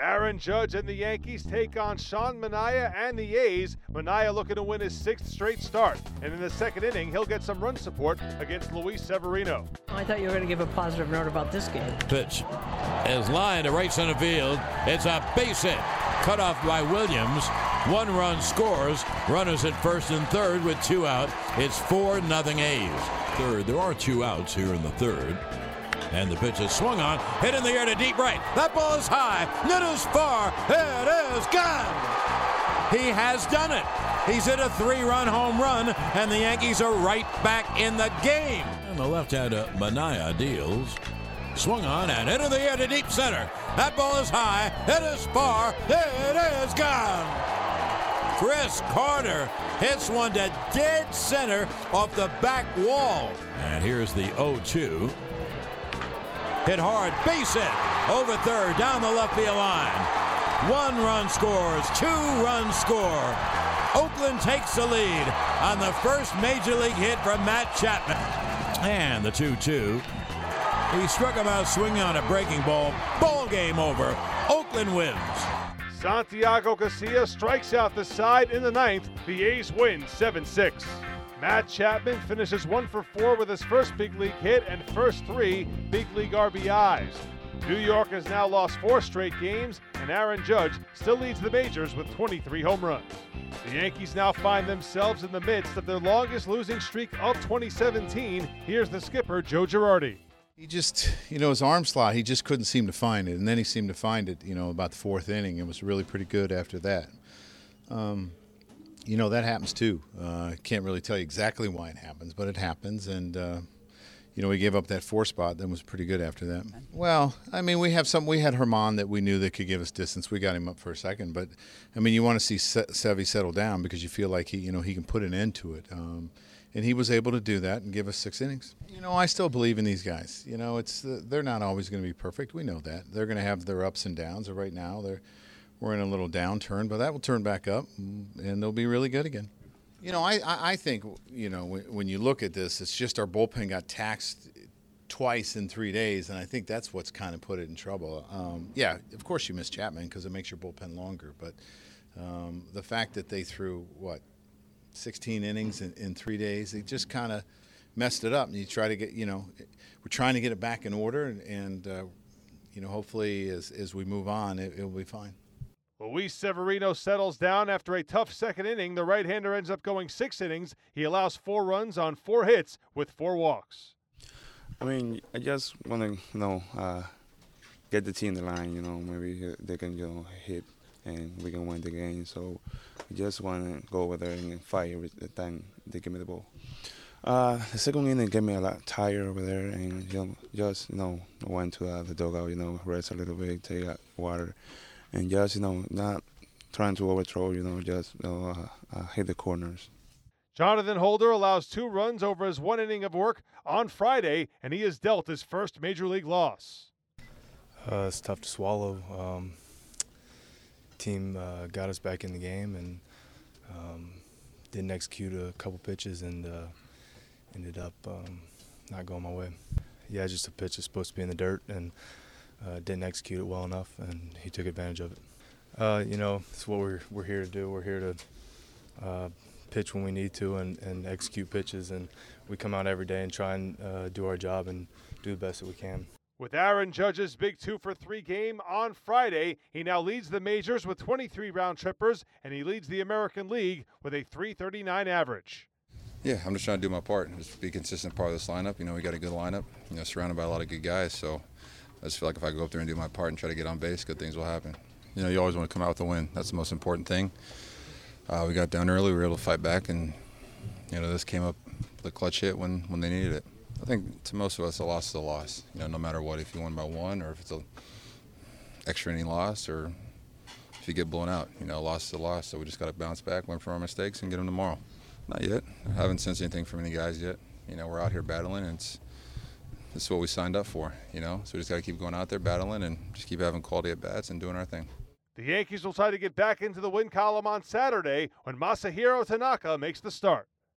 Aaron Judge and the Yankees take on Sean Manaea and the A's. Manaea looking to win his 6th straight start. And in the second inning, he'll get some run support against Luis Severino. I thought you were going to give a positive note about this game. Pitch is lined to right center field. It's a base hit. Cut off by Williams. 1 run scores. Runners at first and third with 2 out. It's 4-0 A's. Third. There are 2 outs here in the third. And the pitch is swung on, hit in the air to deep right. That ball is high, it is far, it is gone. He has done it. He's hit a 3-run home run, and the Yankees are right back in the game. And the left-hander Manaea deals. Swung on and hit in the air to deep center. That ball is high, it is far, it is gone. Chris Carter hits one to dead center off the back wall. And here's the 0-2. Hit hard, base hit, over third, down the left field line. 1 run scores, 2 runs score. Oakland takes the lead on the first major league hit from Matt Chapman. And the 2-2. He struck him out swinging on a breaking ball. Ball game over. Oakland wins. Santiago Garcia strikes out the side in the 9th. The A's win 7-6. Matt Chapman finishes 1 for 4 with his first big league hit and first 3 big league RBIs. New York has now lost 4 straight games, and Aaron Judge still leads the majors with 23 home runs. The Yankees now find themselves in the midst of their longest losing streak of 2017. Here's the skipper, Joe Girardi. He just, his arm slot, he just couldn't seem to find it. And then he seemed to find it, about the 4th inning. It was really pretty good after that. That happens too. Can't really tell you exactly why it happens, but it happens. And, we gave up that 4 spot. That was pretty good after that. Well, we had Herman that we knew that could give us distance. We got him up for a second. But, you want to see Sevy settle down because you feel like he can put an end to it. And he was able to do that and give us 6 innings. I still believe in these guys. They're not always going to be perfect. We know that. They're going to have their ups and downs. Right now, we're in a little downturn, but that will turn back up, and they'll be really good again. I think, when you look at this, it's just our bullpen got taxed twice in 3 days, and I think that's what's kind of put it in trouble. Yeah, of course you miss Chapman because it makes your bullpen longer, but the fact that they threw, 16 innings in 3 days, they just kind of messed it up. And you try to get, we're trying to get it back in order, and hopefully as we move on, it'll be fine. Luis Severino settles down after a tough second inning. The right-hander ends up going 6 innings. He allows 4 runs on 4 hits with 4 walks. I just want to, get the team in the line, maybe they can, hit and we can win the game. So I just want to go over there and fight every time they give me the ball. The second inning get me a lot tired over there, and just went to the dugout, rest a little bit, take water, and just not trying to overthrow, just hit the corners. Jonathan Holder allows 2 runs over his 1 inning of work on Friday, and he has dealt his first major league loss. It's tough to swallow. Team got us back in the game and didn't execute a couple pitches and ended up not going my way. Yeah, just a pitch that's supposed to be in the dirt and didn't execute it well enough, and he took advantage of it. It's what we're here to do. We're here to pitch when we need to and execute pitches, and we come out every day and try and do our job and do the best that we can. With Aaron Judge's big 2-for-3 game on Friday, he now leads the majors with 23 round trippers, and he leads the American League with a .339 average. Yeah, I'm just trying to do my part, just be a consistent part of this lineup. We got a good lineup, surrounded by a lot of good guys, so I just feel like if I go up there and do my part and try to get on base, good things will happen. You always want to come out with a win. That's the most important thing. We got down early, we were able to fight back, and this came up with a clutch hit when they needed it. I think to most of us, a loss is a loss. No matter what, if you win by 1 or if it's an extra inning loss or if you get blown out, a loss is a loss. So we just got to bounce back, learn from our mistakes, and get them tomorrow. Not yet. I haven't sensed anything from any guys yet. We're out here battling, and this is what we signed up for. So we just got to keep going out there battling and just keep having quality at bats and doing our thing. The Yankees will try to get back into the win column on Saturday when Masahiro Tanaka makes the start.